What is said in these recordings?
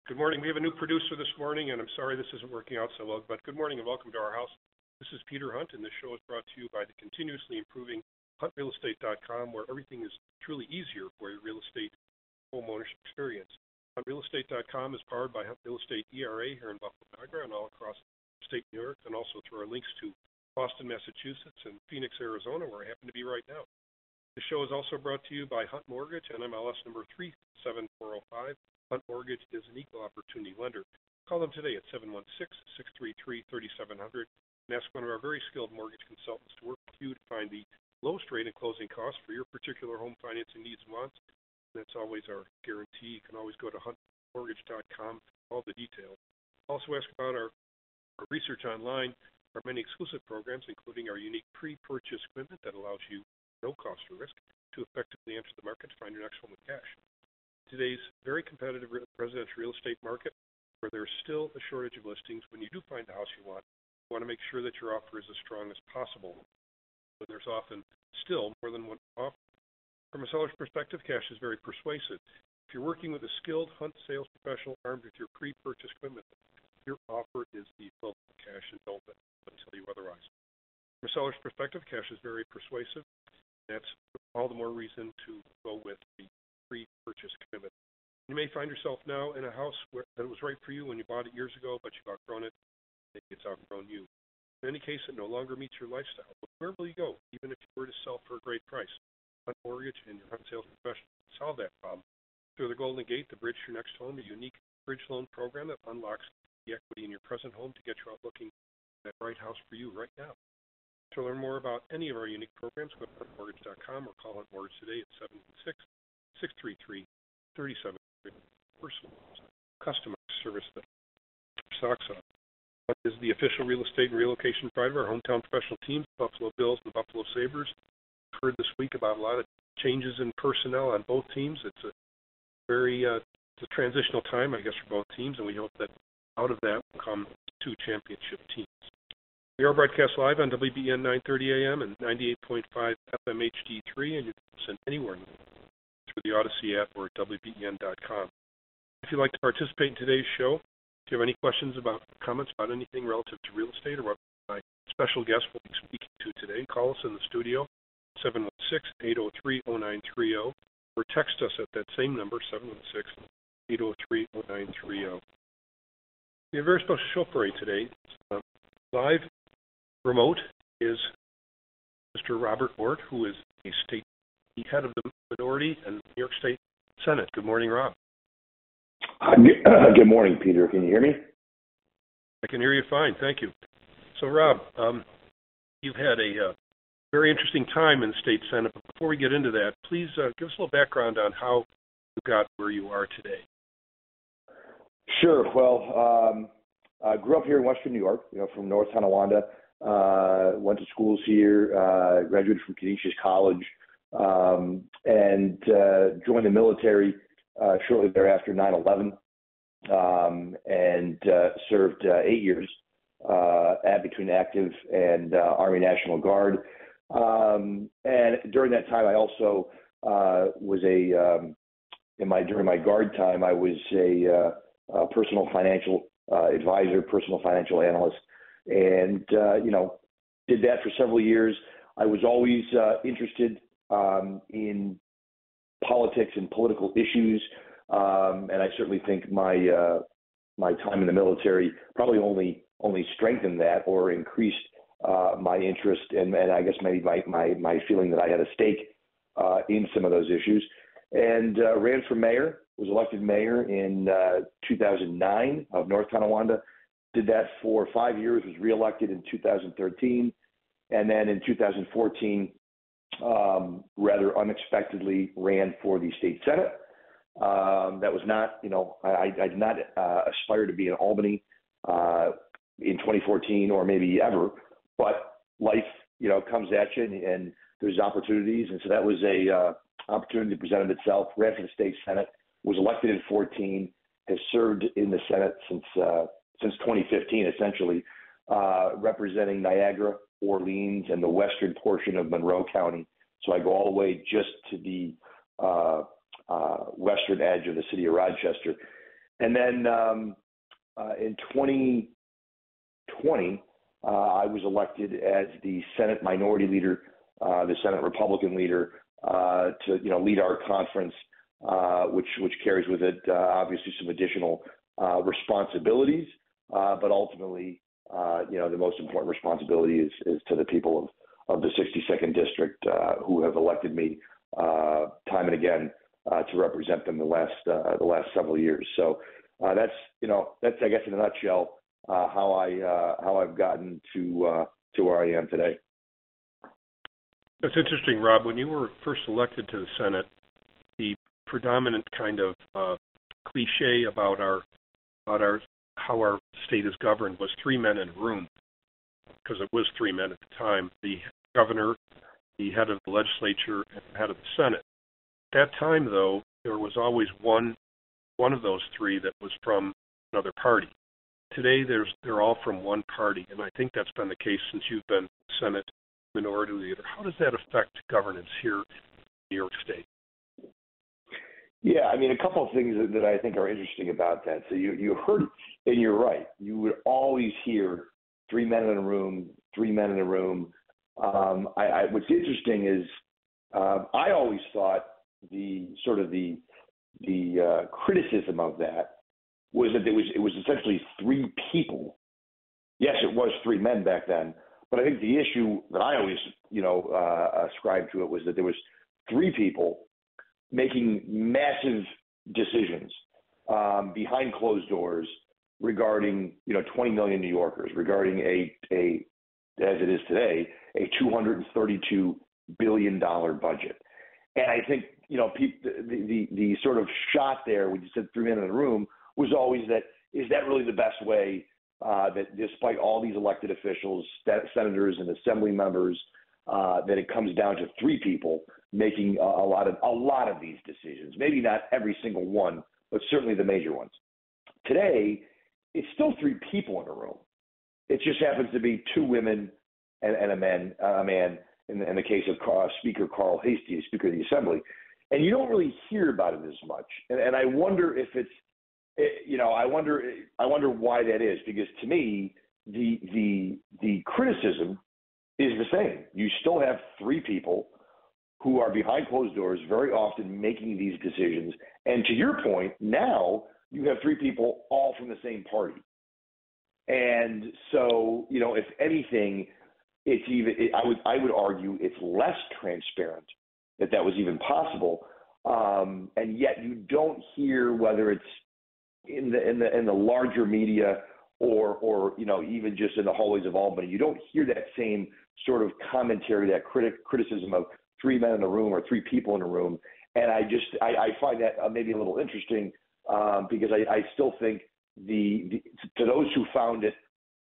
Good morning. We have a new producer this morning, and I'm sorry this isn't working out so well, but good morning and welcome to our house. This is Peter Hunt, and this show is brought to you by the continuously improving HuntRealEstate.com, where everything is truly easier for your real estate homeownership experience. HuntRealEstate.com is powered by Hunt Real Estate ERA here in Buffalo, Niagara, and all across state New York, and also through our links to Boston, Massachusetts, and Phoenix, Arizona, where I happen to be right now. The show is also brought to you by Hunt Mortgage, NMLS number 37405. Hunt Mortgage is an equal opportunity lender. Call them today at 716-633-3700 and ask one of our very skilled mortgage consultants to work with you to find the lowest rate and closing costs for your particular home financing needs and wants. And that's always our guarantee. You can always go to huntmortgage.com for all the details. Also ask about our research online, our many exclusive programs, including our unique pre-purchase commitment that allows you no cost or risk to effectively enter the market to find your next home with cash. Today's very competitive residential real estate market, where there's still a shortage of listings, when you do find the house you want to make sure that your offer is as strong as possible. But there's often still more than one offer. From a seller's perspective, cash is very persuasive. If you're working with a skilled Hunt sales professional armed with your pre-purchase commitment, your offer is the equivalent of cash, and don't let them tell you otherwise. From a seller's perspective, cash is very persuasive. That's all the more reason to go with the pre-purchase commitment. You may find yourself now in a house that was right for you when you bought it years ago, but you've outgrown it. Maybe it's outgrown you. In any case, it no longer meets your lifestyle. But where will you go, even if you were to sell for a great price? Hunt Mortgage and your Hunt sales professional can solve that problem. Through the Golden Gate, the Bridge to Your Next Home, a unique bridge loan program that unlocks the equity in your present home to get you out looking at that right house for you right now. To learn more about any of our unique programs, go to huntmortgage.com or call Hunt Mortgage today at 716-633-3700. Personal customer service that socks up. Hunt is the official real estate and relocation provider of our hometown professional teams, the Buffalo Bills and the Buffalo Sabres. We've heard this week about a lot of changes in personnel on both teams. It's a very it's a transitional time, I guess, for both teams, and we hope that out of that will come two championship teams. We are broadcast live on WBN 930 AM and 98.5 FM HD3, and you can listen anywhere through the Odyssey app or at WBN.com. If you'd like to participate in today's show, if you have any questions about comments about anything relative to real estate or what my special guest will be speaking to today, call us in the studio, 716-803-0930, or text us at that same number, 716-803-0930. We have a very special show for you today. Live remote is Mr. Robert Ortt, who is the head of the minority in the New York State Senate. Good morning, Rob. Good morning, Peter. Can you hear me? I can hear you fine. Thank you. So, Rob, you've had a very interesting time in the state Senate. But before we get into that, please give us a little background on how you got where you are today. Sure. Well, I grew up here in Western New York, from North Tonawanda. Went to schools here, graduated from Canisius College, and joined the military shortly thereafter, 9/11, and served 8 years between active and Army National Guard. And during that time, I also was during my guard time, I was a personal financial advisor, personal financial analyst, and did that for several years. I was always interested in politics and political issues, and I certainly think my time in the military probably only strengthened that or increased my interest and I guess maybe my feeling that I had a stake in some of those issues, and ran for mayor. Was elected mayor in 2009 of North Tonawanda. Did that for 5 years. Was reelected in 2013, and then in 2014. Rather unexpectedly ran for the state Senate. That was not, I did not aspire to be in Albany in 2014 or maybe ever, but life, comes at you and there's opportunities. And so that was a opportunity that presented itself, ran for the state Senate, was elected in 2014, has served in the Senate since 2015, essentially, representing Niagara, Orleans, and the western portion of Monroe County. So I go all the way just to the western edge of the city of Rochester. And then in 2020, I was elected as the Senate Minority Leader, the Senate Republican leader, to lead our conference, which carries with it obviously some additional responsibilities, but ultimately, the most important responsibility is to the people of the 62nd District who have elected me time and again to represent them the last several years. So that's I guess in a nutshell how I've gotten to where I am today. That's interesting, Rob. When you were first elected to the Senate, the predominant kind of cliche about how our state is governed was three men in a room, because it was three men at the time: the governor, the head of the legislature, and the head of the Senate. At that time, though, there was always one of those three that was from another party. Today, they're all from one party, and I think that's been the case since you've been Senate Minority Leader. How does that affect governance here in New York State? Yeah, I mean, a couple of things that I think are interesting about that. So you heard, and you're right. You would always hear three men in a room, three men in a room. What's interesting is I always thought the criticism of that was that it was essentially three people. Yes, it was three men back then, but I think the issue that I always ascribed to it was that there was three people making massive decisions behind closed doors regarding 20 million New Yorkers, regarding a as it is today, a $232 billion budget. And I think the sort of shot there when you said three men in a room was always that, is that really the best way that despite all these elected officials, senators and assembly members, that it comes down to three people making a lot of these decisions? Maybe not every single one, but certainly the major ones. Today, it's still three people in a room. It just happens to be two women and a man in the case of Speaker Carl Heastie, Speaker of the Assembly. And you don't really hear about it as much. And I wonder if it's, I wonder why that is, because to me, the criticism is the same. You still have three people who are behind closed doors, very often making these decisions. And to your point, now you have three people all from the same party. And so, if anything, I would argue it's less transparent that was even possible. And yet you don't hear, whether it's in the larger media or even just in the hallways of Albany, you don't hear that same sort of commentary, that criticism of three men in a room or three people in a room. And I find that maybe a little interesting because I still think to those who found it,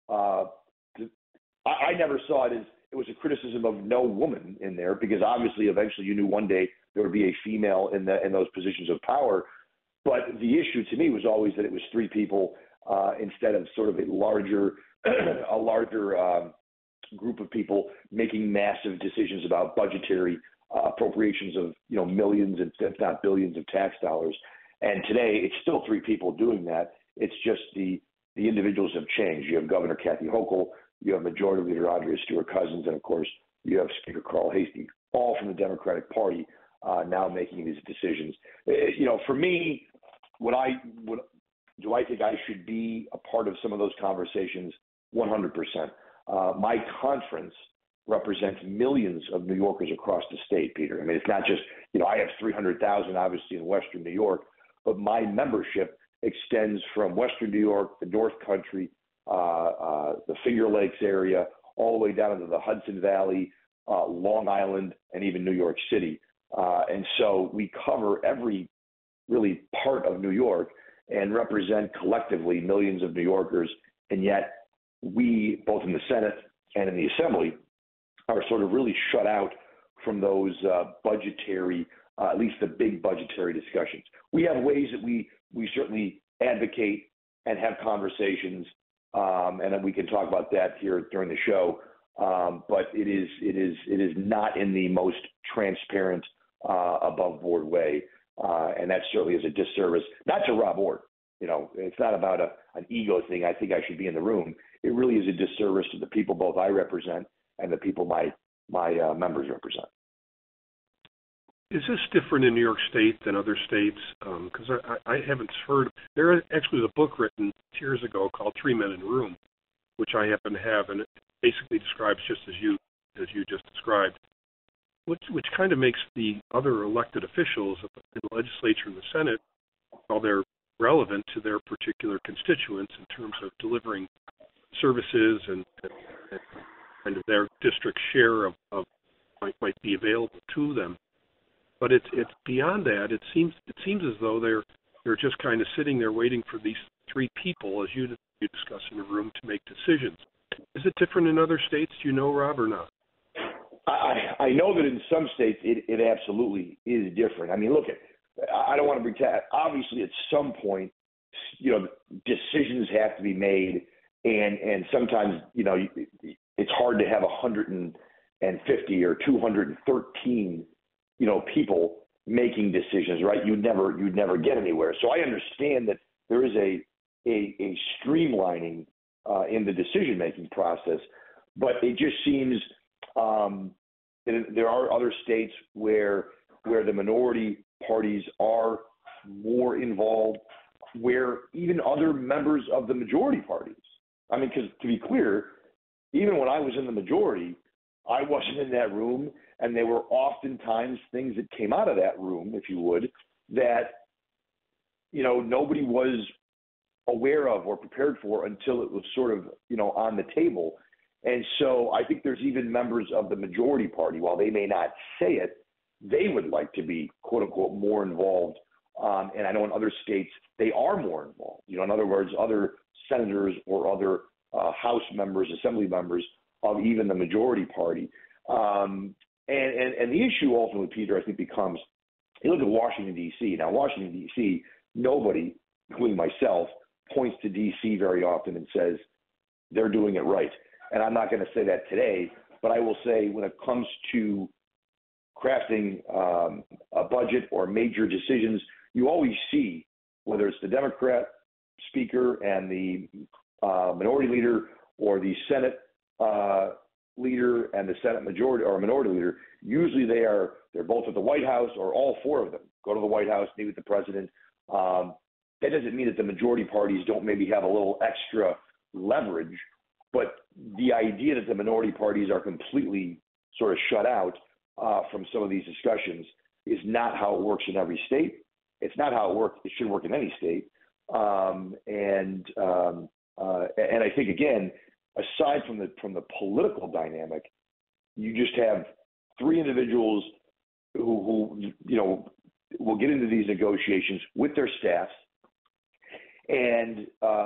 I never saw it as it was a criticism of no woman in there, because obviously eventually you knew one day there would be a female in those positions of power. But the issue to me was always that it was three people instead of sort of a larger group of people making massive decisions about budgetary appropriations of millions and if not billions of tax dollars. And today it's still three people doing that. It's just the individuals have changed. You have Governor Kathy Hochul, you have Majority Leader Andrea Stewart-Cousins, and of course you have Speaker Carl Heastie, all from the Democratic Party, now making these decisions. For me, do I think I should be a part of some of those conversations? 100%. My conference represents millions of New Yorkers across the state, Peter. I mean, it's not just, I have 300,000 obviously in Western New York, but my membership extends from Western New York, the North Country, the Finger Lakes area, all the way down into the Hudson Valley, Long Island, and even New York City. And so we cover every really part of New York and represent collectively millions of New Yorkers. And yet we, both in the Senate and in the Assembly, are sort of really shut out from those budgetary, at least the big budgetary discussions. We have ways that we certainly advocate and have conversations, and then we can talk about that here during the show. But it is not in the most transparent, above board way, and that certainly is a disservice, not to Rob Ortt, it's not about an ego thing. I think I should be in the room. It really is a disservice to the people both I represent and the people my members represent. Is this different in New York State than other states? Because I haven't heard. There actually was a book written years ago called Three Men in a Room, which I happen to have, and it basically describes just as you just described, which kind of makes the other elected officials in the legislature and the Senate, while they're relevant to their particular constituents in terms of delivering services and kind of their district share of might be available to them. But it's beyond that. It seems as though they're just kind of sitting there waiting for these three people, as you discuss in the room, to make decisions. Is it different in other states? Do you know, Rob, or not? I know that in some states it absolutely is different. I mean, look, I don't want to pretend. Obviously, at some point, decisions have to be made, and sometimes, it's hard to have 150 or 213, people making decisions, right? You'd never get anywhere. So I understand that there is a streamlining in the decision-making process, but it just seems there are other states where the minority parties are more involved, where even other members of the majority parties. I mean, because to be clear, even when I was in the majority, I wasn't in that room, and there were oftentimes things that came out of that room, if you would, that nobody was aware of or prepared for until it was sort of on the table. And so I think there's even members of the majority party, while they may not say it, they would like to be, quote unquote, more involved. And I know in other states, they are more involved. In other words, other senators or other House members, Assembly members of even the majority party. And the issue ultimately, Peter, I think becomes, you look at Washington, D.C. Now, Washington, D.C., nobody, including myself, points to D.C. very often and says they're doing it right. And I'm not going to say that today, but I will say when it comes to crafting a budget or major decisions, you always see, whether it's the Democrat speaker and the minority leader, or the Senate leader and the Senate majority or minority leader, usually they're both at the White House, or all four of them go to the White House, meet with the president. That doesn't mean that the majority parties don't maybe have a little extra leverage, but the idea that the minority parties are completely sort of shut out from some of these discussions is not how it works in every state. It's not how it should work in any state. And I think, again, aside from the political dynamic, you just have three individuals who will get into these negotiations with their staffs, and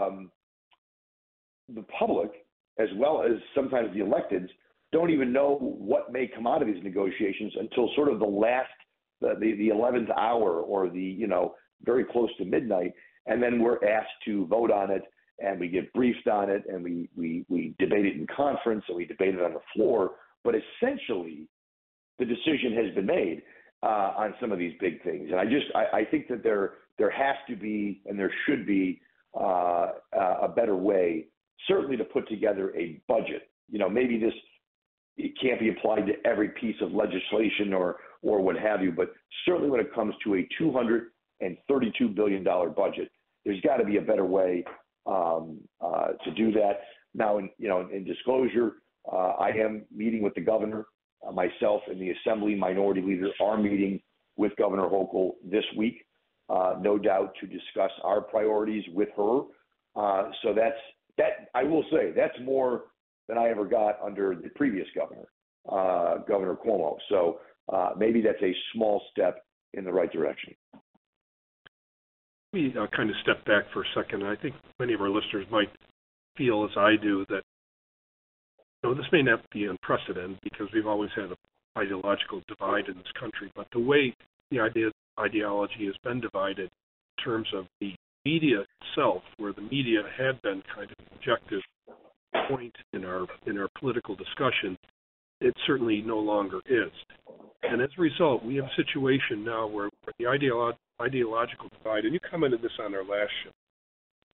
the public, as well as sometimes the electeds, don't even know what may come out of these negotiations until sort of the 11th hour, or very close to midnight, and then we're asked to vote on it, and we get briefed on it, and we debate it in conference, and we debate it on the floor. But essentially, the decision has been made on some of these big things. And I think that there has to be, and there should be, a better way, certainly to put together a budget. Maybe it can't be applied to every piece of legislation or what have you, but certainly when it comes to a $232 billion budget, there's got to be a better way to do that. Now, in disclosure, I am meeting with the governor. Myself and the Assembly minority leader are meeting with Governor Hochul this week, no doubt to discuss our priorities with her. So that I will say that's more than I ever got under the previous governor, Governor Cuomo. So maybe that's a small step in the right direction. Let me kind of step back for a second. I think many of our listeners might feel, as I do, that this may not be unprecedented because we've always had an ideological divide in this country, but the way the ideology has been divided in terms of the media itself, where the media had been kind of an objective point in our political discussion, it certainly no longer is. And as a result, we have a situation now where the ideological divide, and you commented this on our last show,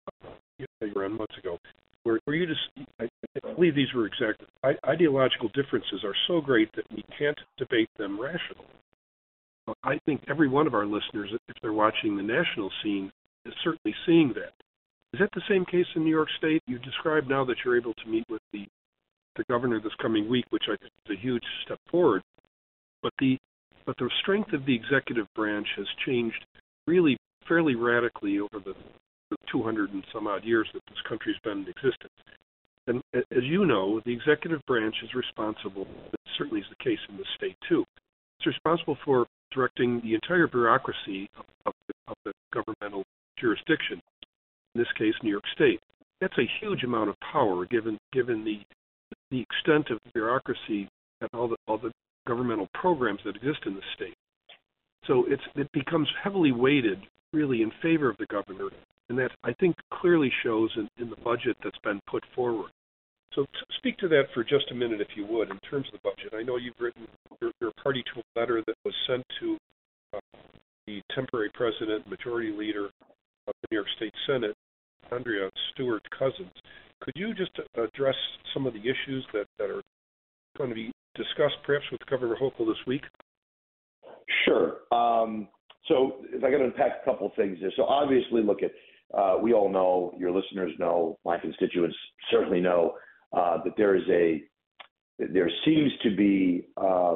you ran months ago, where you just, I believe these were exact, ideological differences are so great that we can't debate them rationally. I think every one of our listeners, if they're watching the national scene, is certainly seeing that. Is that the same case in New York State? You described now that you're able to meet with the governor this coming week, which I think is a huge step forward. But the strength of the executive branch has changed really fairly radically over the 200 and some odd years that this country's been in existence. And as you know, the executive branch is responsible, that certainly is the case in the state too, it's responsible for directing the entire bureaucracy of the governmental jurisdiction, in this case, New York State. That's a huge amount of power given the extent of the bureaucracy and all the governmental programs that exist in the state. So it becomes heavily weighted really in favor of the governor, and that I think clearly shows in the budget that's been put forward. So speak to that for just a minute, if you would, in terms of the budget. I know you've written your party to a letter that was sent to the temporary president, majority leader of the New York State Senate, Andrea Stewart Cousins. Could you just address some of the issues that are going to be discussed perhaps with Governor Hochul this week? Sure. So if I can unpack a couple of things there. So obviously, look at, we all know, your listeners know, my constituents certainly know that there seems to be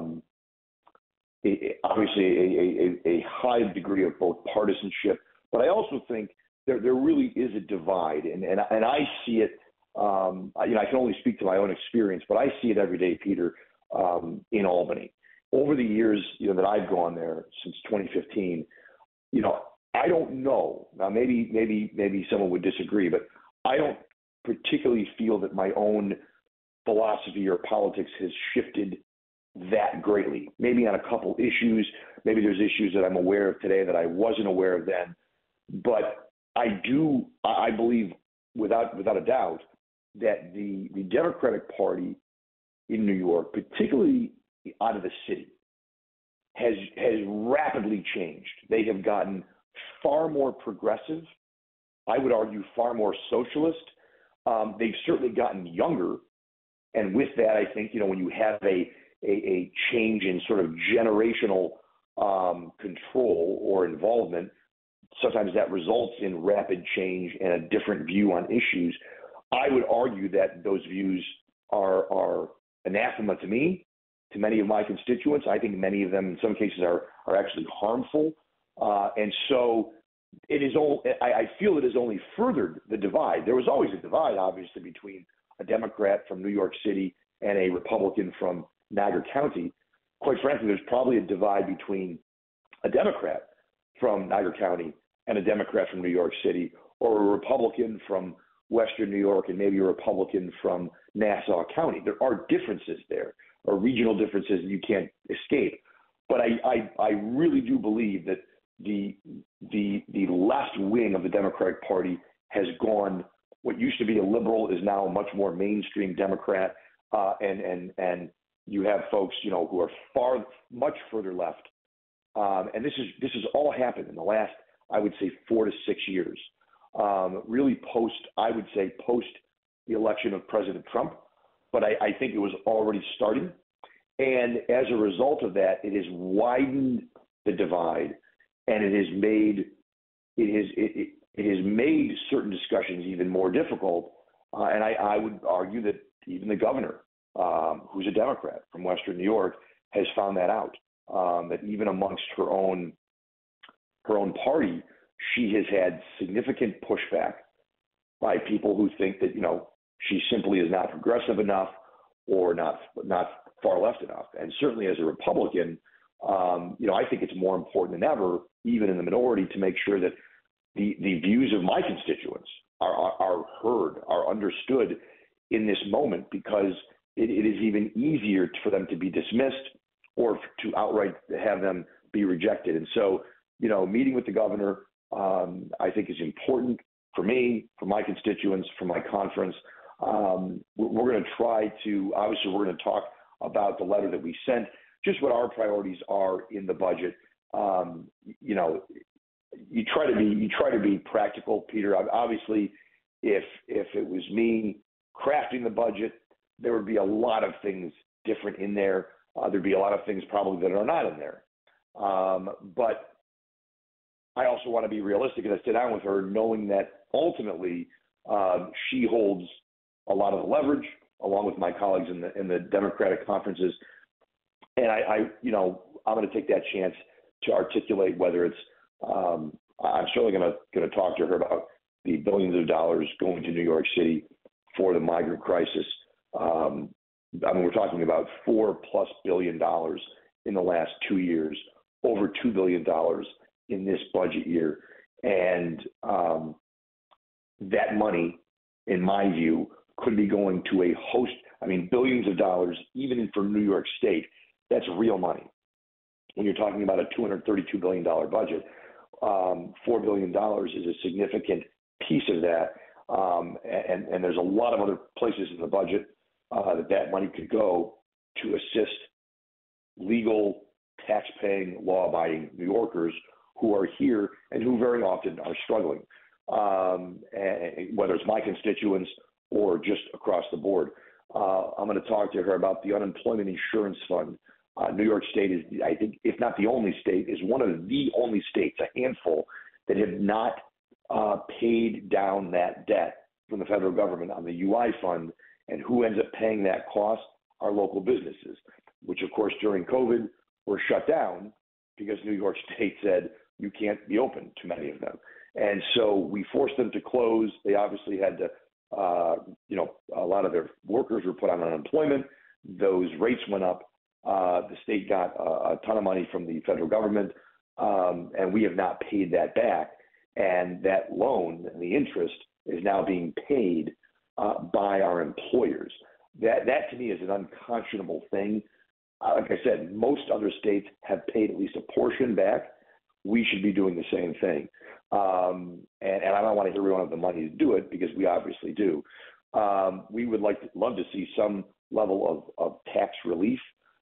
obviously a high degree of both partisanship, but I also think there really is a divide, and I see it. I can only speak to my own experience, but I see it every day, Peter, in Albany. Over the years, that I've gone there since 2015, I don't know. Now, maybe someone would disagree, but I don't particularly feel that my own philosophy or politics has shifted that greatly. Maybe on a couple issues, maybe there's issues that I'm aware of today that I wasn't aware of then, but I believe without a doubt that the Democratic Party in New York, particularly out of the city, has rapidly changed. They have gotten far more progressive. I would argue far more socialist. They've certainly gotten younger, and with that, I think when you have a change in sort of generational control or involvement, sometimes that results in rapid change and a different view on issues. I would argue that those views are anathema to me, to many of my constituents. I think many of them, in some cases, are actually harmful. And so it is all. I feel it has only furthered the divide. There was always a divide, obviously, between a Democrat from New York City and a Republican from Niagara County. Quite frankly, there's probably a divide between a Democrat from Niagara County and a Democrat from New York City, or a Republican from Western New York and maybe a Republican from Nassau County. There are differences there, or regional differences that you can't escape. But I really do believe that the left wing of the Democratic Party has gone. What used to be a liberal is now a much more mainstream Democrat, and you have folks who are much further left. And this has all happened in the last, I would say, 4 to 6 years. Really post the election of President Trump, but I think it was already starting. And as a result of that, it has widened the divide, and it has made certain discussions even more difficult. And I would argue that even the governor, who's a Democrat from Western New York, has found that out. That even amongst her own party, she has had significant pushback by people who think that she simply is not progressive enough or not far left enough. And certainly as a Republican, I think it's more important than ever, even in the minority, to make sure that the views of my constituents are heard, are understood in this moment, because it is even easier for them to be dismissed or to outright have them be rejected. And so, meeting with the governor, I think is important for me, for my constituents, for my conference. We're going to try to, obviously we're going to talk about the letter that we sent, just what our priorities are in the budget. you try to be practical, Peter. Obviously, if it was me crafting the budget, there would be a lot of things different in there. There'd be a lot of things probably that are not in there. But I also want to be realistic, and I sit down with her knowing that ultimately she holds a lot of the leverage, along with my colleagues in the Democratic conferences. And I'm going to take that chance to articulate whether it's. I'm certainly going to talk to her about the billions of dollars going to New York City for the migrant crisis. We're talking about $4+ billion in the last 2 years, over $2 billion in this budget year. And that money, in my view, could be going to a host, billions of dollars, even for New York State. That's real money. When you're talking about a $232 billion budget, $4 billion is a significant piece of that. And there's a lot of other places in the budget that money could go to assist legal, tax-paying, law-abiding New Yorkers who are here and who very often are struggling, and whether it's my constituents or just across the board. I'm going to talk to her about the unemployment insurance fund. New York State is, I think, if not the only state, is one of the only states, a handful, that have not paid down that debt from the federal government on the UI fund. And who ends up paying that cost? Our local businesses, which, of course, during COVID were shut down because New York State said you can't be open to many of them. And so we forced them to close. They obviously had to, a lot of their workers were put on unemployment. Those rates went up. The state got a ton of money from the federal government, and we have not paid that back. And that loan and the interest is now being paid by our employers. That to me is an unconscionable thing. Like I said, most other states have paid at least a portion back. We should be doing the same thing. And I don't want to hear we don't have the money to do it, because we obviously do. We would love to see some level of tax relief,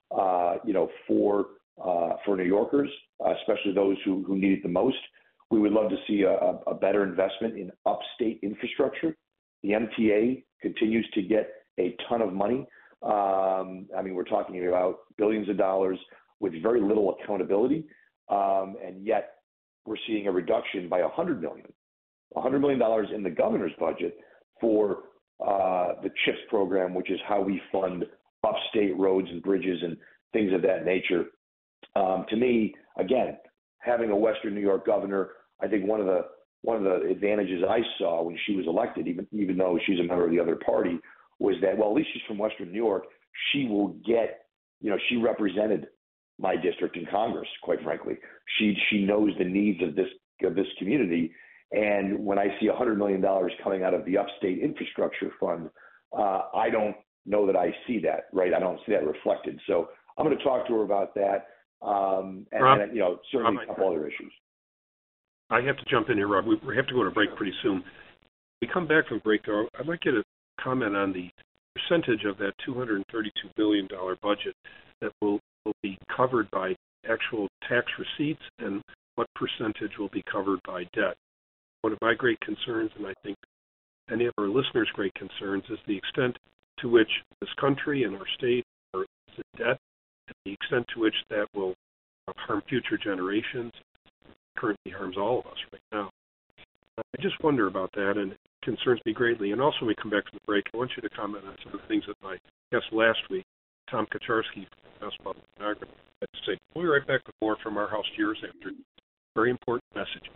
for New Yorkers, especially those who need it the most. We would love to see a better investment in upstate infrastructure. The MTA continues to get a ton of money. We're talking about billions of dollars with very little accountability, and yet we're seeing a reduction by $100 million in the governor's budget for the CHIPS program, which is how we fund upstate roads and bridges and things of that nature. To me, again, having a Western New York governor, I think one of the advantages I saw when she was elected, even though she's a member of the other party, was that, well, at least she's from Western New York. She will get, she represented my district in Congress, quite frankly. She knows the needs of this community. And when I see $100 million coming out of the upstate infrastructure fund, I don't know that I see that, right? I don't see that reflected. So I'm going to talk to her about that. And certainly a couple other issues. I have to jump in here, Rob. We have to go to break pretty soon. When we come back from break, though, I'd like you to comment on the percentage of that $232 billion budget that will be covered by actual tax receipts, and what percentage will be covered by debt. One of my great concerns, and I think any of our listeners' great concerns, is the extent to which this country and our state are in debt, and the extent to which that will harm future generations. Currently harms all of us right now. I just wonder about that, and it concerns me greatly. And also, when we come back from the break, I want you to comment on some of the things that my guest last week, Tom Kaczarski from the House Public Niagara, had to say. We'll be right back with more from Our House years after very important messages.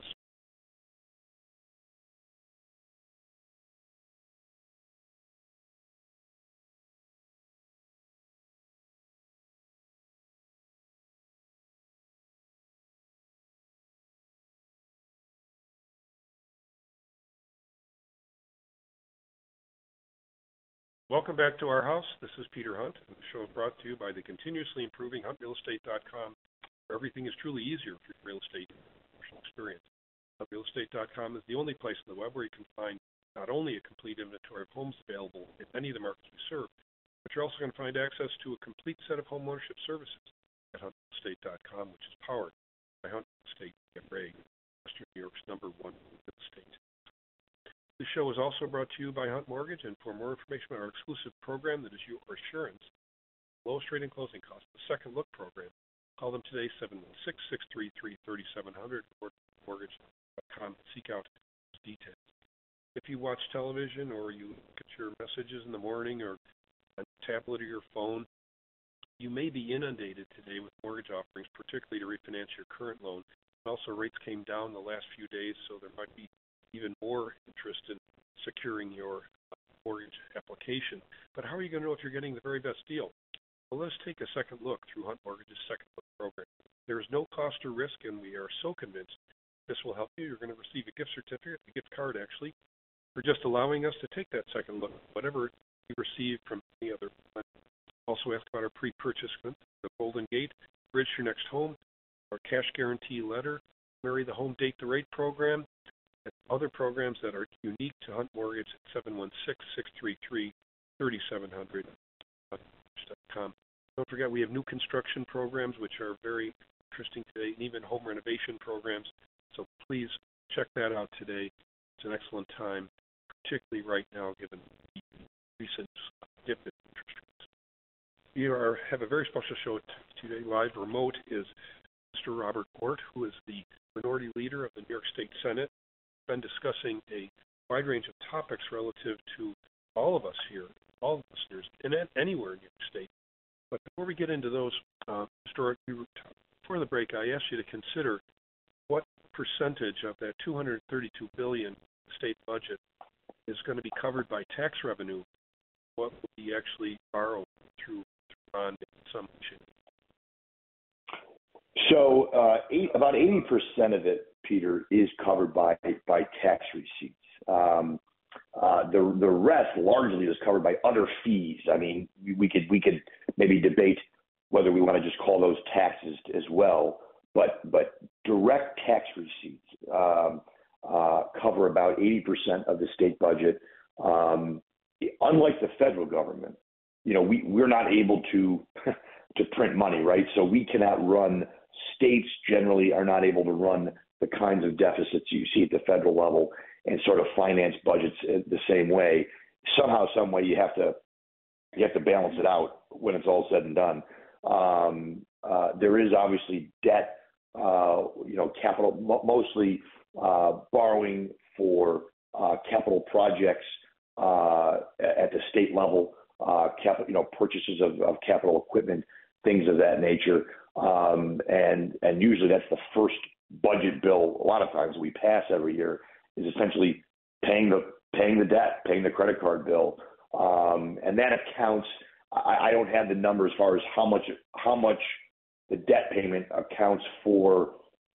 Welcome back to Our House. This is Peter Hunt, and the show is brought to you by the continuously improving HuntRealEstate.com, where everything is truly easier for your real estate commercial experience. HuntRealEstate.com is the only place on the web where you can find not only a complete inventory of homes available in any of the markets we serve, but you're also going to find access to a complete set of home ownership services at HuntRealEstate.com, which is powered by Hunt Real Estate Ray, Western New York's #1 real estate. The show is also brought to you by Hunt Mortgage, and for more information on our exclusive program that is your assurance, lowest rate and closing costs, the Second Look program, call them today, 716-633-3700, or mortgage.com. Seek out details. If you watch television or you look at your messages in the morning or on a tablet or your phone, you may be inundated today with mortgage offerings, particularly to refinance your current loan. And also, rates came down the last few days, so there might be even more interest in securing your mortgage application. But how are you going to know if you're getting the very best deal? Well, let's take a second look through Hunt Mortgage's Second Look program. There is no cost or risk, and we are so convinced this will help you. You're going to receive a gift certificate, a gift card actually, for just allowing us to take that second look, whatever you receive from any other lender. Also ask about our pre-purchase, the Golden Gate, Bridge to Your Next Home, our cash guarantee letter, Marry the Home, Date the Rate program, and other programs that are unique to Hunt Mortgage at 716-633-3700. Don't forget, we have new construction programs, which are very interesting today, and even home renovation programs. So please check that out today. It's an excellent time, particularly right now, given the recent dip in interest rates. We have a very special show today. Live remote is Mr. Robert Ortt, who is the minority leader of the New York State Senate. We've been discussing a wide range of topics relative to all of us here, all the listeners, and anywhere in New York State. But before we get into those, Mr. Ortt, before the break, I asked you to consider what percentage of that $232 billion state budget is going to be covered by tax revenue. What will be actually borrowed through bond consumption? So about 80% of it, Peter, is covered by tax receipts. The rest largely is covered by other fees. I mean, we could maybe debate whether we want to just call those taxes as well, but direct tax receipts cover about 80% of the state budget. Unlike the federal government, we're not able to print money, right? So we cannot run. States generally are not able to run the kinds of deficits you see at the federal level and sort of finance budgets the same way. Somehow, some way, you have to balance it out when it's all said and done. There is obviously debt, capital, mostly borrowing for capital projects at the state level, purchases of capital equipment, things of that nature. And usually that's the first budget bill a lot of times we pass every year is essentially paying the debt, paying the credit card bill. And that accounts, I don't have the number as far as how much the debt payment accounts for,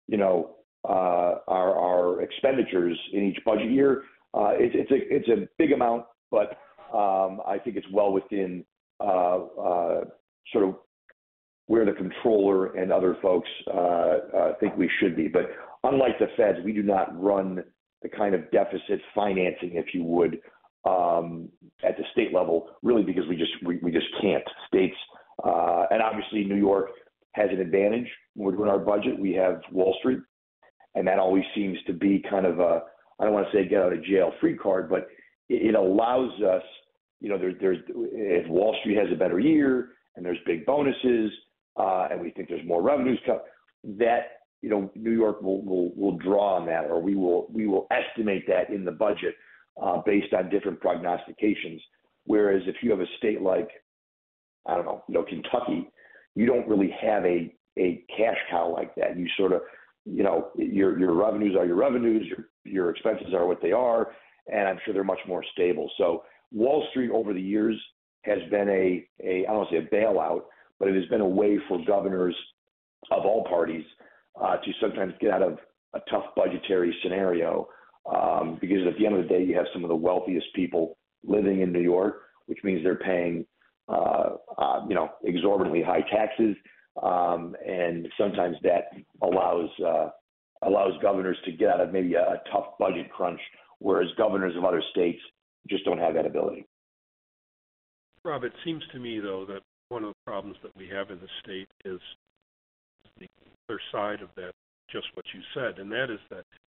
our expenditures in each budget year. It's a big amount, but I think it's well within sort of where the controller and other folks think we should be. But unlike the feds, we do not run the kind of deficit financing, if you would, at the state level, really because we just can't. States and obviously New York has an advantage when we're doing our budget. We have Wall Street, and that always seems to be kind of a, I don't want to say get out of jail free card, but it allows us, there's if Wall Street has a better year and there's big bonuses and we think there's more revenues that New York will draw on that, or we will estimate that in the budget based on different prognostications. Whereas if you have a state like, I don't know, Kentucky, you don't really have a cash cow like that. You sort of, your revenues are your revenues, your expenses are what they are, and I'm sure they're much more stable. So Wall Street over the years has been I don't want to say a bailout, but it has been a way for governors of all parties to sometimes get out of a tough budgetary scenario, because at the end of the day, you have some of the wealthiest people living in New York, which means they're paying, exorbitantly high taxes, and sometimes that allows governors to get out of maybe a tough budget crunch, whereas governors of other states just don't have that ability. Rob, it seems to me, though, that one of the problems that we have in the state is the other side of that, just what you said, and that is that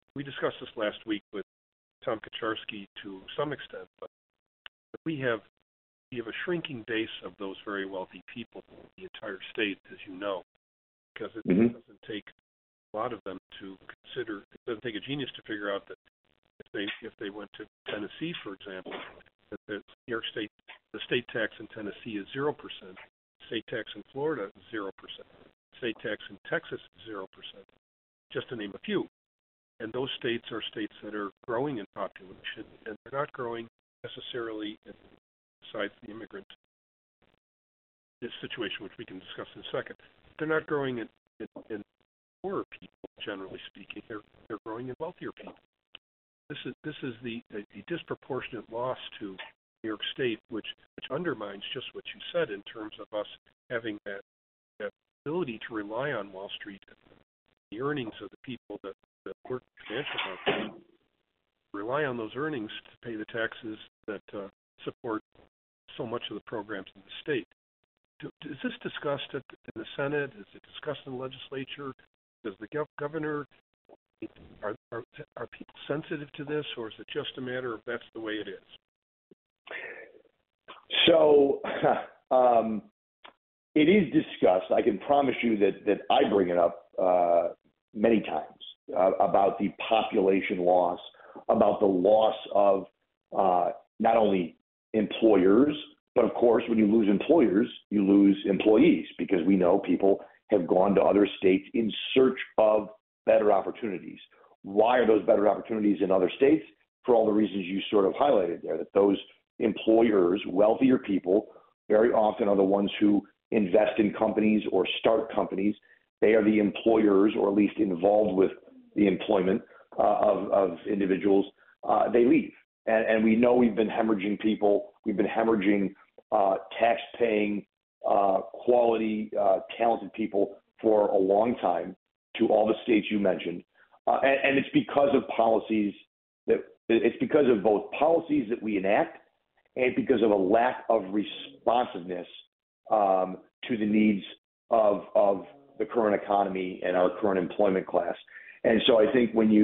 we discussed this last week with Tom Kaczarski to some extent, but we have a shrinking base of those very wealthy people in the entire state, as you know, because it doesn't take a lot of them to consider. It doesn't take a genius to figure out that if they went to Tennessee, for example, that the New York State, the state tax in Tennessee is 0%, state tax in Florida is 0%, state tax in Texas is 0%, just to name a few. And those states are states that are growing in population, and they're not growing necessarily besides the immigrant this situation, which we can discuss in a second. They're not growing in poorer people, generally speaking. They're growing in wealthier people. This is a disproportionate loss to New York State, which undermines just what you said in terms of us having that ability to rely on Wall Street and the earnings of the people that work in financial markets, rely on those earnings to pay the taxes that support so much of the programs in the state. Is this discussed in the Senate? Is it discussed in the legislature? Does the governor, are people sensitive to this, or is it just a matter of that's the way it is? So it is discussed. I can promise you that I bring it up many times about the population loss, about the loss of not only employers, but of course, when you lose employers, you lose employees, because we know people have gone to other states in search of better opportunities. Why are those better opportunities in other states? For all the reasons you sort of highlighted there, that those employers, wealthier people, very often are the ones who invest in companies or start companies. They are the employers, or at least involved with the employment of individuals. They leave. And we know we've been hemorrhaging people. We've been hemorrhaging tax-paying, quality, talented people for a long time to all the states you mentioned. And it's because of it's because of both policies that we enact and because of a lack of responsiveness to the needs of the current economy and our current employment class. And so I think when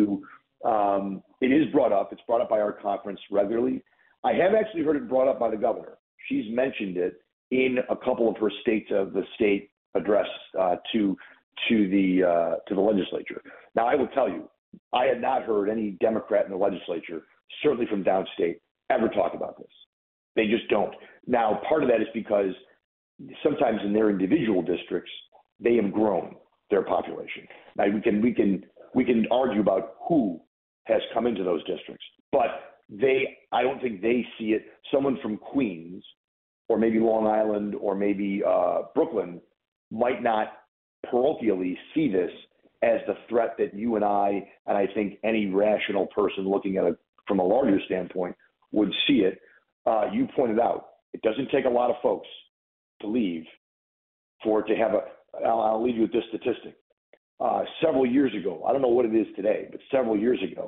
it is brought up, it's brought up by our conference regularly. I have actually heard it brought up by the governor. She's mentioned it in a couple of her states of the state address to the legislature. Now, I will tell you, I had not heard any Democrat in the legislature, certainly from downstate, ever talk about this. They just don't. Now, part of that is because sometimes in their individual districts, they have grown their population. Now, we can argue about who has come into those districts, but I don't think they see it. Someone from Queens or maybe Long Island or maybe Brooklyn might not parochially see this as the threat that you and I think any rational person looking at it from a larger standpoint would see it. You pointed out, it doesn't take a lot of folks to leave for it to have I'll leave you with this statistic. Several years ago, I don't know what it is today, but several years ago,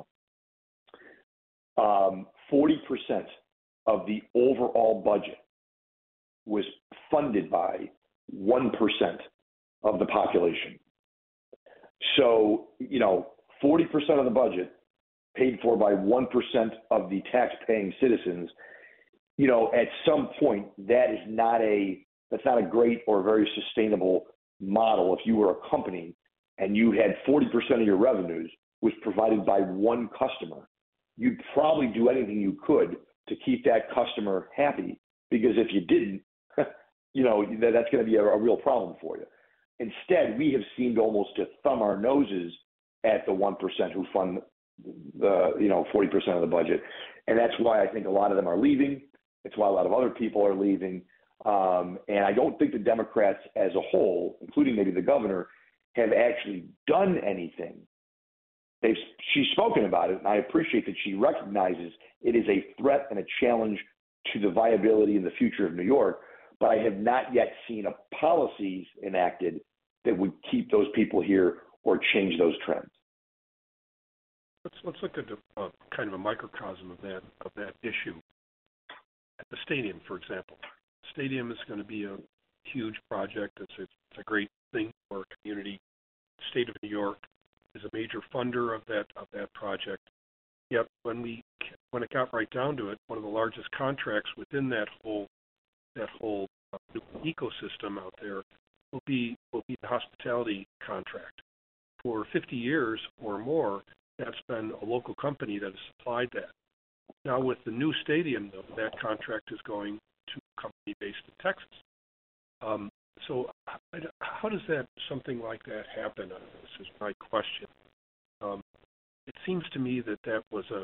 40% of the overall budget was funded by 1% of the population. So, 40% of the budget paid for by 1% of the tax-paying citizens, at some point that's not a great or very sustainable model. If you were a company and you had 40% of your revenues was provided by one customer, you'd probably do anything you could to keep that customer happy, because if you didn't, that's going to be a real problem for you. Instead, we have seemed almost to thumb our noses at the 1% who fund the 40% of the budget, and that's why I think a lot of them are leaving. It's why a lot of other people are leaving, and I don't think the Democrats as a whole, including maybe the governor, have actually done anything. She's spoken about it, and I appreciate that she recognizes it is a threat and a challenge to the viability and the future of New York, but I have not yet seen policies enacted that would keep those people here or change those trends. Let's look at kind of a microcosm of that issue. At the stadium, for example, the stadium is going to be a huge project. It's a great thing for our community. The state of New York is a major funder of that project. Yet when it got right down to it, one of the largest contracts within that whole ecosystem out there will be the hospitality contract. For 50 years or more, that's been a local company that has supplied that. Now with the new stadium, though, that contract is going to a company based in Texas. So how does something like that happen? This is my question. It seems to me that was a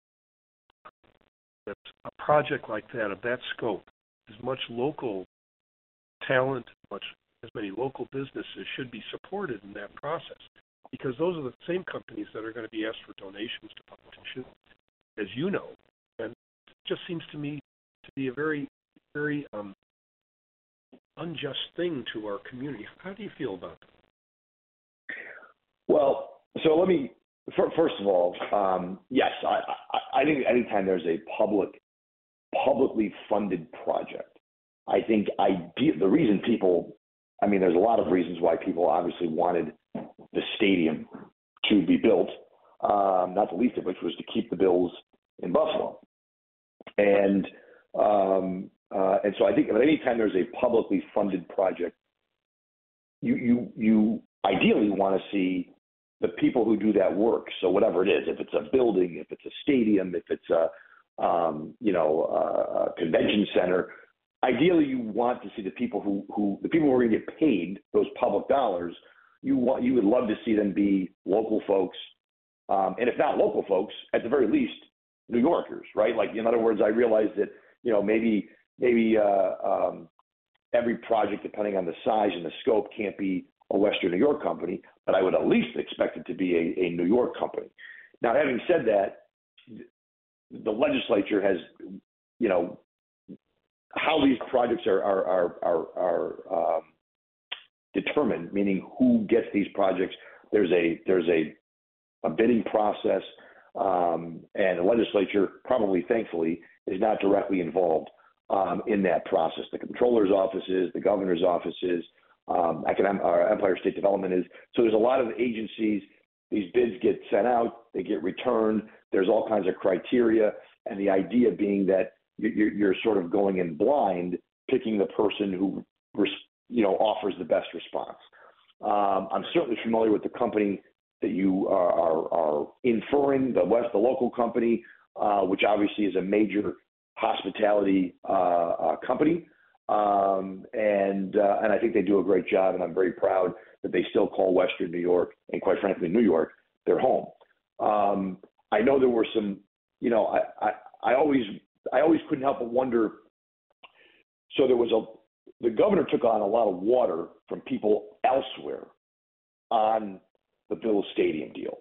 project like that of that scope, as much local talent, as many local businesses should be supported in that process, because those are the same companies that are going to be asked for donations to politicians, as you know, and it just seems to me to be a very, very unjust thing to our community. How do you feel about that? Well, so let me first of all, yes, I think anytime there's a publicly funded project, I think the reason people, I mean, there's a lot of reasons why people obviously wanted the stadium to be built, not the least of which was to keep the Bills in Buffalo. And so I think at any time there's a publicly funded project, you ideally want to see the people who do that work. So whatever it is, if it's a building, if it's a stadium, if it's a convention center, ideally you want to see the people who are going to get paid those public dollars. You would love to see them be local folks, and if not local folks, at the very least, New Yorkers, right? Like, in other words, I realize that maybe every project, depending on the size and the scope, can't be a Western New York company, but I would at least expect it to be a New York company. Now, having said that, the legislature has, how these projects are determined, meaning who gets these projects. There's a bidding process, and the legislature, probably thankfully, is not directly involved in that process. The comptroller's offices, the governor's offices, Empire State Development is. So there's a lot of agencies. These bids get sent out, they get returned. There's all kinds of criteria, and the idea being that you're sort of going in blind, picking the person who offers the best response. I'm certainly familiar with the company that you are inferring, the local company, which obviously is a major hospitality company, and I think they do a great job, and I'm very proud that they still call Western New York, and quite frankly, New York, their home. I know there were some, I always couldn't help but wonder. So the governor took on a lot of water from people elsewhere on the Bills Stadium deal.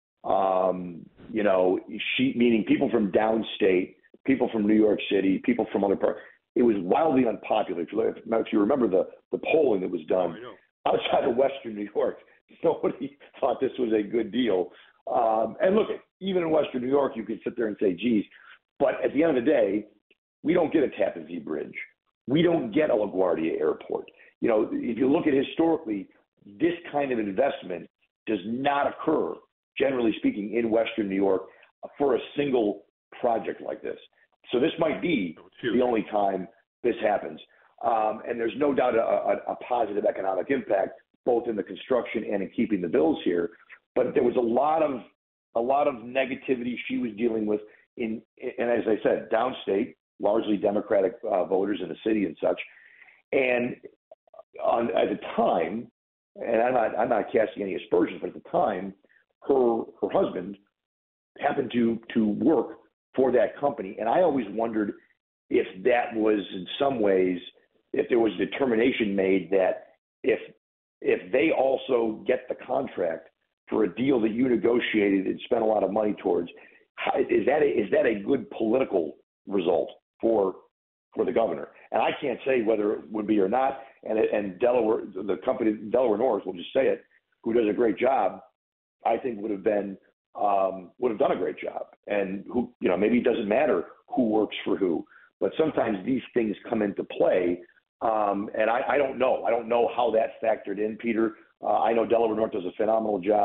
Meaning people from downstate, people from New York City, people from other parts. It was wildly unpopular. If you remember the polling that was done outside of Western New York, nobody thought this was a good deal. And look, even in Western New York, you could sit there and say, geez, but at the end of the day, we don't get a Tappan Zee Bridge. We don't get a LaGuardia Airport. If you look at historically, this kind of investment does not occur, generally speaking, in Western New York for a single project like this. So this might be the only time this happens. And there's no doubt a positive economic impact, both in the construction and in keeping the Bills here. But there was a lot of negativity she was dealing with and as I said, downstate, largely Democratic voters in the city and such. And at the time, and I'm not casting any aspersions, but at the time, her husband happened to work for that company, and I always wondered if that was in some ways, if there was determination made that if they also get the contract for a deal that you negotiated and spent a lot of money towards, is that a good political result for the governor? And I can't say whether it would be or not. And Delaware, the company Delaware North, we'll just say it, who does a great job, I think would have done a great job. And maybe it doesn't matter who works for who, but sometimes these things come into play. And I don't know. I don't know how that factored in, Peter. I know Delaware North does a phenomenal job.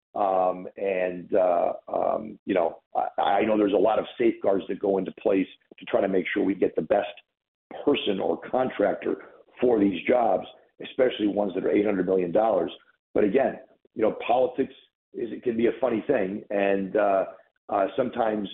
You know, I know there's a lot of safeguards that go into place to try to make sure we get the best person or contractor for these jobs, especially ones that are $800 million. But again, you know, politics it can be a funny thing, and sometimes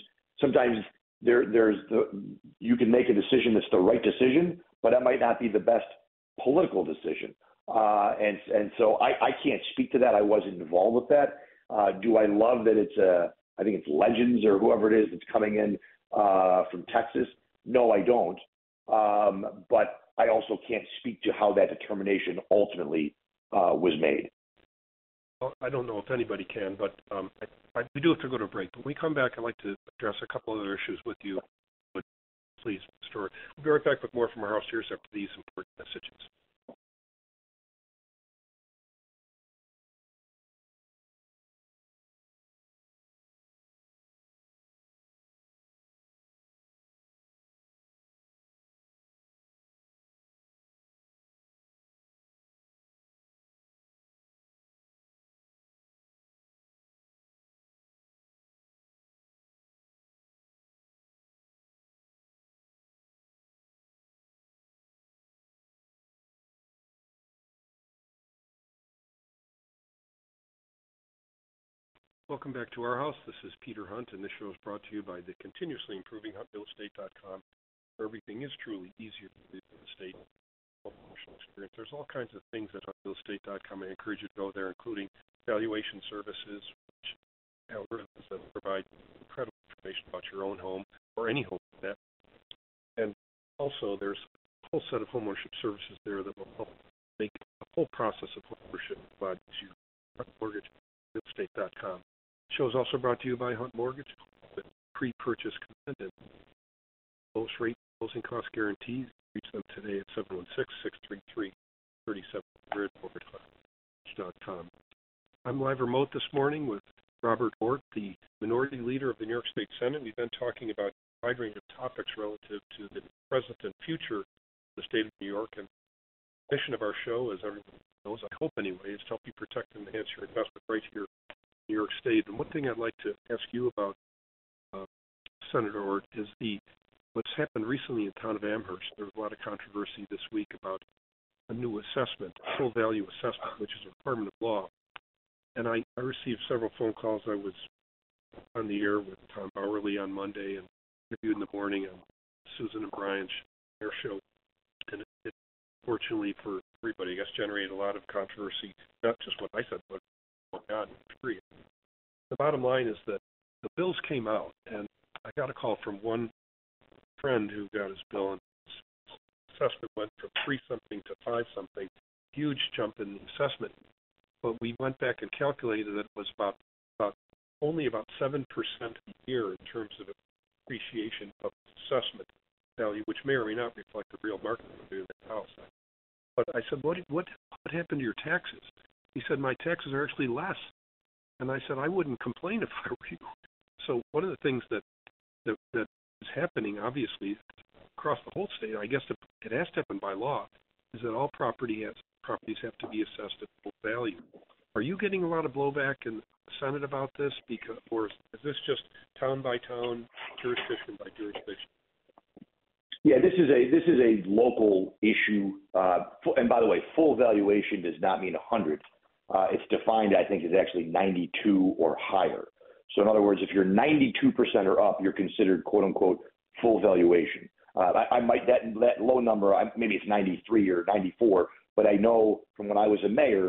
you can make a decision that's the right decision, but that might not be the best political decision. So I can't speak to that. I wasn't involved with that. Do I love that I think it's Legends or whoever it is that's coming in from Texas? No, I don't. But I also can't speak to how that determination ultimately was made. Well, I don't know if anybody can, but we do have to go to a break. When we come back, I'd like to address a couple other issues with you. But please, Stuart. We'll be right back with more from our house here after these important messages. Welcome back to our house. This is Peter Hunt, and this show is brought to you by the continuously improving HuntRealEstate.com, where everything is truly easier to do in the state. Experience. There's all kinds of things at HuntRealEstate.com. I encourage you to go there, including valuation services, which algorithms that provide incredible information about your own home or any home like that. And also, there's a whole set of homeownership services there that will help make the whole process of homeownership a lot easier. HuntRealEstate.com. The show is also brought to you by Hunt Mortgage with pre-purchase commitment and lowest rate closing cost guarantees. Reach them today at 716-633-3700 or at huntmortgage.com. I'm live remote this morning with Robert Ortt, the minority leader of the New York State Senate. We've been talking about a wide range of topics relative to the present and future of the state of New York. And the mission of our show, as everyone knows, I hope anyway, is to help you protect and enhance your investment right here in New York State. And one thing I'd like to ask you about, Senator Ortt, is what's happened recently in the town of Amherst. There was a lot of controversy this week about a new assessment, full value assessment, which is a requirement of law. And I received several phone calls. I was on the air with Tom Bowerly on Monday and interviewed in the morning on Susan and Brian's air show. And it fortunately for everybody, I guess, generated a lot of controversy, not just what I said, but what God, period. The bottom line is that the bills came out, and I got a call from one friend who got his bill, and his assessment went from 3-something to 5-something, huge jump in the assessment. But we went back and calculated that it was only about 7% a year in terms of appreciation of assessment value, which may or may not reflect the real market value of the house. But I said, what happened to your taxes? He said, my taxes are actually less. And I said, I wouldn't complain if I were you. So one of the things that is happening, obviously, across the whole state, I guess it has to happen by law, is that all properties have to be assessed at full value. Are you getting a lot of blowback in the Senate about this, or is this just town by town, jurisdiction by jurisdiction? Yeah, this is a local issue. And by the way, full valuation does not mean 100. It's defined, I think, as actually 92 or higher. So in other words, if you're 92% or up, you're considered quote unquote full valuation. I might that low number, maybe it's 93 or 94, but I know from when I was a mayor,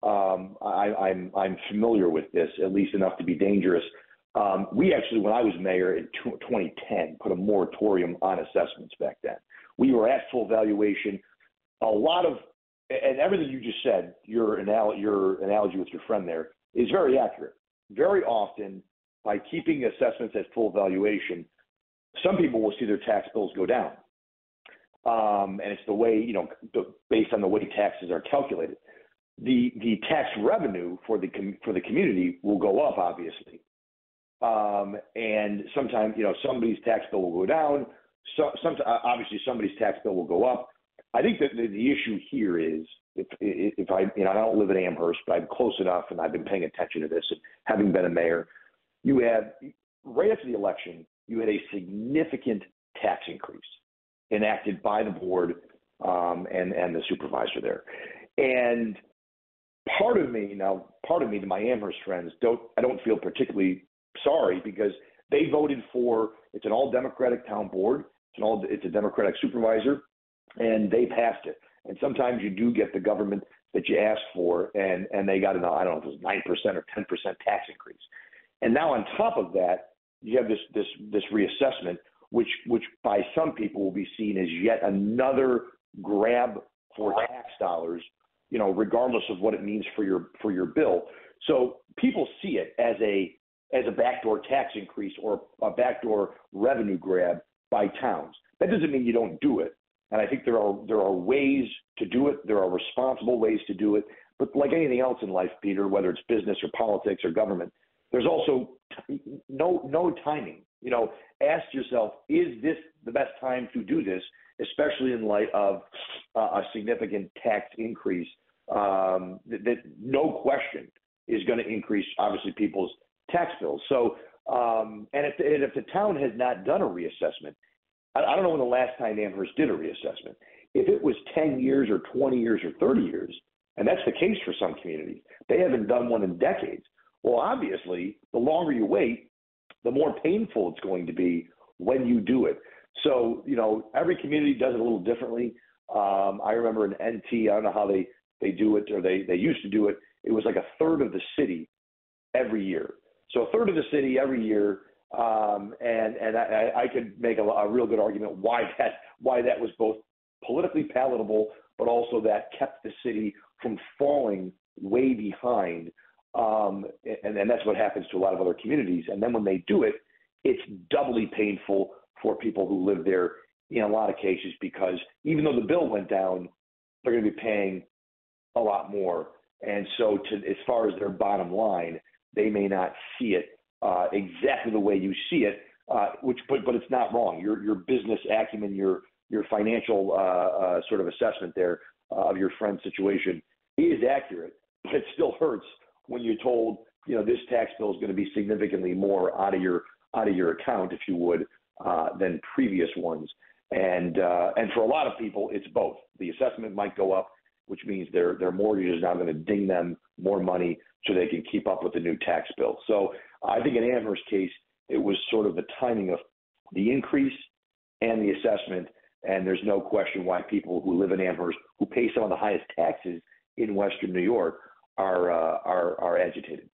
I'm familiar with this, at least enough to be dangerous. We actually, when I was mayor in 2010, put a moratorium on assessments back then. We were at full valuation. A lot of, and everything you just said, your analogy with your friend there is very accurate. Very often, by keeping assessments at full valuation, some people will see their tax bills go down. And it's the way, based on the way taxes are calculated. The tax revenue for the community will go up, obviously. And sometimes, somebody's tax bill will go down. Obviously, somebody's tax bill will go up. I think that the issue here is if I, I don't live in Amherst, but I'm close enough and I've been paying attention to this and having been a mayor, you had, right after the election, you had a significant tax increase enacted by the board and the supervisor there. And part of me, to my Amherst friends, I don't feel particularly sorry because they voted for, it's an all Democratic town board, it's a Democratic supervisor, and they passed it. And sometimes you do get the government that you asked for, and they got I don't know if it was 9% or 10% tax increase. And now on top of that, you have this reassessment, which by some people will be seen as yet another grab for tax dollars, regardless of what it means for your bill. So people see it as a backdoor tax increase or a backdoor revenue grab by towns. That doesn't mean you don't do it. And I think there are ways to do it. There are responsible ways to do it. But like anything else in life, Peter, whether it's business or politics or government, there's also no timing. Ask yourself, is this the best time to do this, especially in light of a significant tax increase that no question is going to increase, obviously, people's tax bills. So, and if the town has not done a reassessment, I don't know when the last time Amherst did a reassessment. If it was 10 years or 20 years or 30 years, and that's the case for some communities, they haven't done one in decades. Well, obviously, the longer you wait, the more painful it's going to be when you do it. So, every community does it a little differently. I remember in NT, I don't know how they do it, or they used to do it. It was like a third of the city every year. So a third of the city every year, and I could make a real good argument why that was both politically palatable, but also that kept the city from falling way behind. And that's what happens to a lot of other communities. And then when they do it, it's doubly painful for people who live there in a lot of cases, because even though the bill went down, they're going to be paying a lot more. And so as far as their bottom line, they may not see it exactly the way you see it, but it's not wrong. Your business acumen, your financial sort of assessment there of your friend's situation is accurate, but it still hurts when you're told, this tax bill is going to be significantly more out of your account, if you would, than previous ones. And for a lot of people, it's both. The assessment might go up, which means their mortgage is now going to ding them more money so they can keep up with the new tax bill. So I think in Amherst's case, it was sort of the timing of the increase and the assessment. And there's no question why people who live in Amherst, who pay some of the highest taxes in Western New York, are agitated.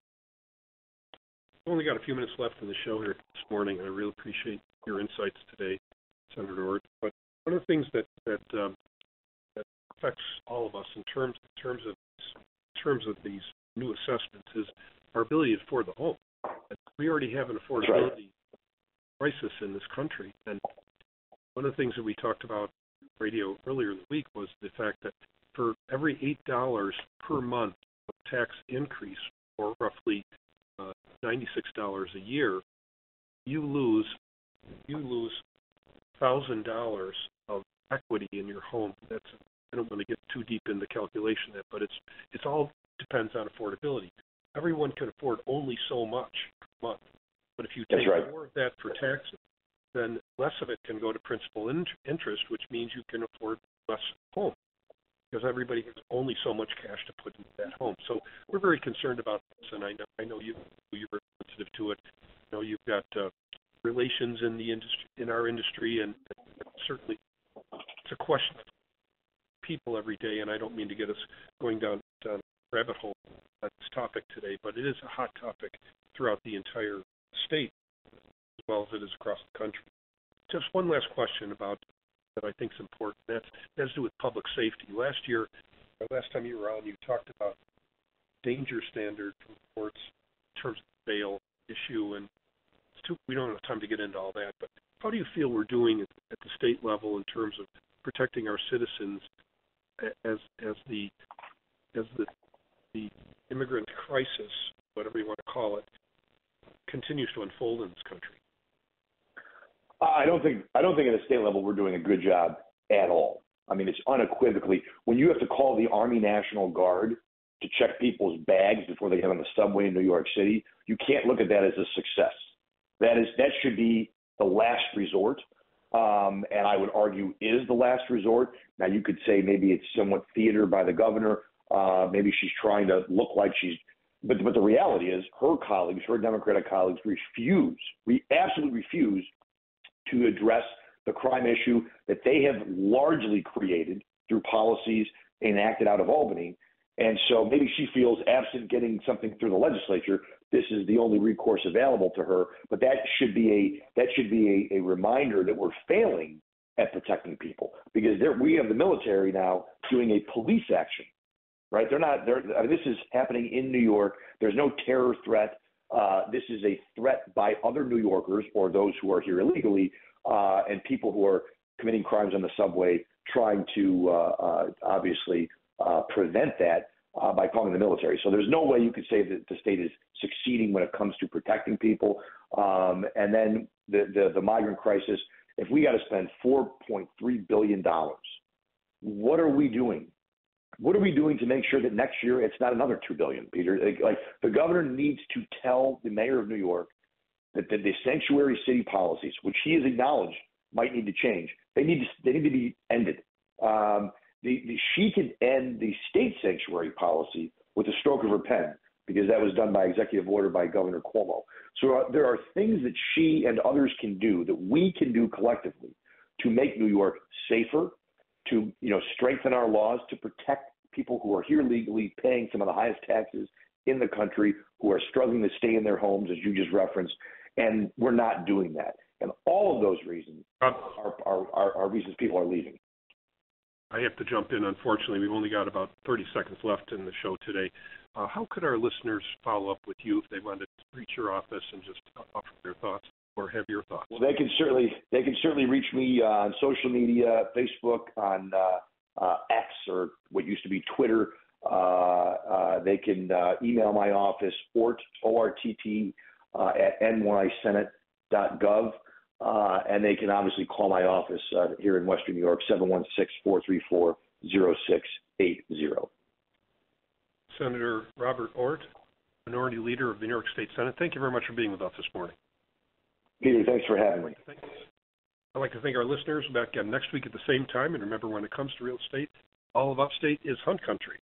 We've only got a few minutes left in the show here this morning. I really appreciate your insights today, Senator Orr. But one of the things that affects all of us in terms of these new assessments is our ability to afford the home. We already have an affordability crisis in this country, and one of the things that we talked about on the radio earlier in the week was the fact that for every $8 per month of tax increase, or roughly $96 a year, you lose $1,000 of equity in your home. I don't want to get too deep in the calculation of that, but it's all depends on affordability. Everyone can afford only so much per month, but if you take more of that for taxes, then less of it can go to principal interest, which means you can afford less home, because everybody has only so much cash to put into that home. So we're very concerned about this, and I know you're sensitive to it. I know you've got relations in the industry, in our industry, and certainly it's a question of people every day. And I don't mean to get us going down a rabbit hole on this topic today, but it is a hot topic throughout the entire state as well as it is across the country. Just one last question about that I think is important. That has to do with public safety. Last time you were on, you talked about danger standard from courts in terms of bail issue, and we don't have time to get into all that, but how do you feel we're doing at the state level in terms of protecting our citizens as the immigrant crisis, whatever you want to call it, continues to unfold in this country? I don't think at the state level we're doing a good job at all. I mean, it's unequivocally, when you have to call the Army National Guard to check people's bags before they get on the subway in New York City, you can't look at that as a success. That should be the last resort, and I would argue is the last resort. Now, you could say maybe it's somewhat theater by the governor. Maybe she's trying to look like but the reality is her colleagues, her Democratic colleagues, absolutely refuse to address the crime issue that they have largely created through policies enacted out of Albany. And so maybe she feels, absent getting something through the legislature, this is the only recourse available to her. But that should be a reminder that we're failing at protecting people, because we have the military now doing a police action, right? This is happening in New York. There's no terror threat. This is a threat by other New Yorkers or those who are here illegally, and people who are committing crimes on the subway, trying to obviously prevent that by calling the military. So there's no way you could say that the state is succeeding when it comes to protecting people. And then the migrant crisis, if we got to spend $4.3 billion, what are we doing? What are we doing to make sure that next year it's not another $2 billion, Peter? Like the governor needs to tell the mayor of New York that the sanctuary city policies, which he has acknowledged might need to change, they need to be ended. She could end the state sanctuary policy with a stroke of her pen, because that was done by executive order by Governor Cuomo. So there are things that she and others can do, that we can do collectively, to make New York safer, to strengthen our laws, to protect people who are here legally, paying some of the highest taxes in the country, who are struggling to stay in their homes, as you just referenced, and we're not doing that. And all of those reasons are reasons people are leaving. I have to jump in. Unfortunately, we've only got about 30 seconds left in the show today. How could our listeners follow up with you if they wanted to reach your office and just offer their thoughts or have your thoughts? Well, they can certainly reach me on social media, Facebook, on X, or what used to be Twitter. They can email my office, ORTT, at nysenate.gov. And they can obviously call my office here in Western New York, 716-434-0680. Senator Robert Ortt, Minority Leader of the New York State Senate, thank you very much for being with us this morning. Peter, thanks for having me. I'd like to thank our listeners. Back again next week at the same time. And remember, when it comes to real estate, all of upstate is Hunt Country.